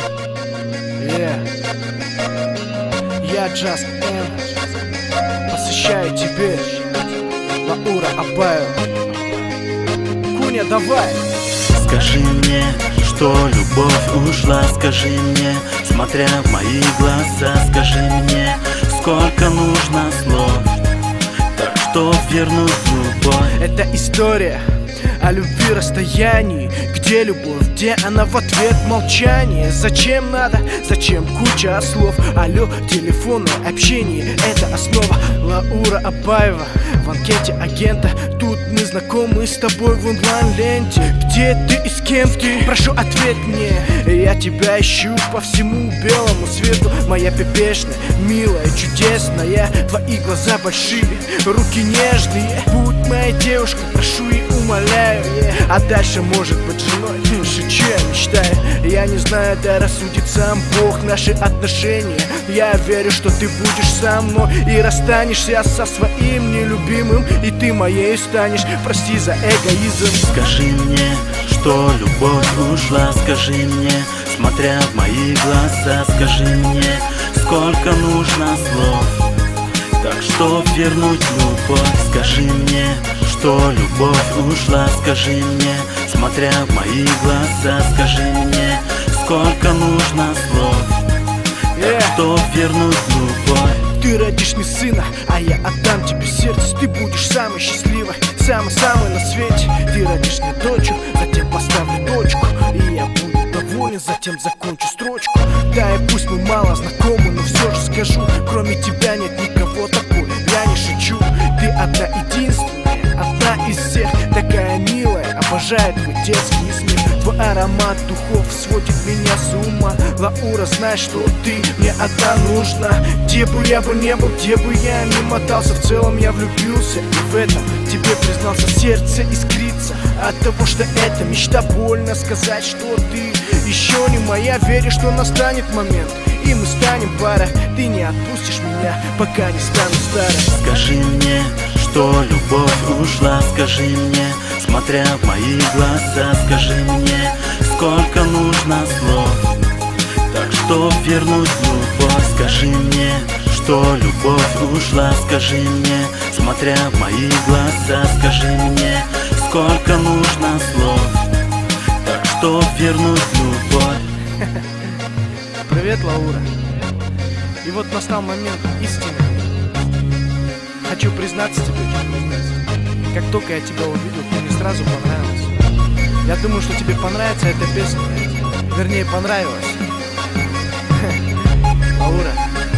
Я Just M, посвящаю тебе Лаура Абаева. Куня, давай! Скажи мне, что любовь ушла. Скажи мне, смотря в мои глаза. Скажи мне, сколько нужно слов, так что вернуть любовь. Это история о любви, расстоянии. Где любовь, где она в ответ молчание? Зачем надо, зачем куча слов? Алло, телефонное общение, это основа. Лаура Абаева в анкете агента. Тут мы знакомы с тобой в онлайн-ленте. Где ты и с кем ты? Прошу, ответь мне. Я тебя ищу по всему белому свету. Моя пепешная, милая, чудесная. Твои глаза большие, руки нежные. Будь моей девушкой, прошу и умоляю. А дальше может быть женой. Шучу, я мечтаю. Я не знаю, да рассудит сам Бог наши отношения. Я верю, что ты будешь со мной и расстанешься со своим нелюбимым, и ты моей станешь. Прости за эгоизм. Скажи мне, что любовь ушла. Скажи мне, смотря в мои глаза. Скажи мне, сколько нужно слов, так что вернуть любовь. Скажи мне, что любовь ушла. Скажи мне, смотря в мои глаза. Скажи мне, сколько нужно слов, так что вернуть любовь. Ты родишь мне сына, а я отдам тебе сердце. Ты будешь самой счастливой, самой-самой на свете. Ты родишь мне дочку, затем поставлю точку, и я буду доволен, затем закончу строчку. Да и пусть мы мало знакомы, но все же скажу, кроме тебя нет никого такой. Я не шучу, ты одна единственная, одна из всех. Такая милая, обожаю твой детский смех. Твой аромат духов сводит меня с ума. Лаура, знай, что ты мне одна нужна. Где бы я не был, где бы я ни мотался, в целом я влюбился, и в этом тебе признался. Сердце искрится от того, что это мечта. Больно сказать, что ты еще не моя. Верю, что настанет момент, и мы станем парой. Ты не отпустишь меня, пока не стану старым. Скажи мне, что любовь ушла. Скажи мне, смотря в мои глаза. Скажи мне, сколько нужно слов, так что вернуть любовь. Скажи мне, что любовь ушла. Скажи мне, смотря в мои глаза. Скажи мне, сколько нужно слов, так что вернуть любовь. Привет, Лаура. И вот настал момент истины. Хочу признаться тебе, как только я тебя увидел, ты мне сразу понравилась. Я думаю, что тебе понравится эта песня. Вернее, понравилась. Лаура,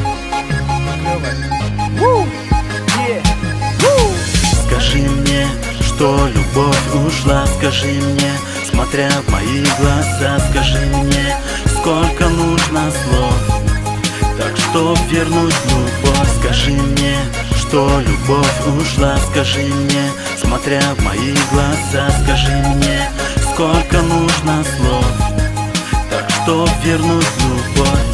клёвая. Скажи мне, что любовь ушла. Скажи мне, смотря в мои глаза. Скажи мне, сколько нужно слов, так что вернуть любовь. Скажи мне, что любовь ушла. Скажи мне, смотря в мои глаза. Скажи мне, сколько нужно слов, так что вернуть любовь.